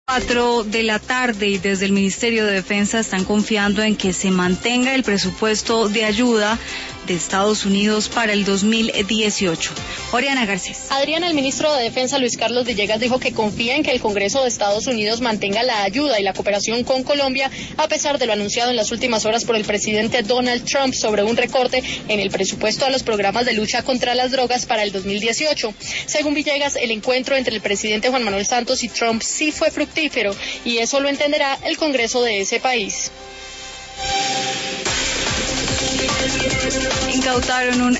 4 de la tarde y desde el Ministerio de Defensa están confiando en que se mantenga el presupuesto de ayuda de Estados Unidos para el 2018. Oriana Garcés. Adriana, el ministro de Defensa Luis Carlos Villegas dijo que confía en que el Congreso de Estados Unidos mantenga la ayuda y la cooperación con Colombia, a pesar de lo anunciado en las últimas horas por el presidente Donald Trump sobre un recorte en el presupuesto a los programas de lucha contra las drogas para el 2018. Según Villegas, el encuentro entre el presidente Juan Manuel Santos y Trump sí fue fructífero, y eso lo entenderá el Congreso de ese país. Incautaron un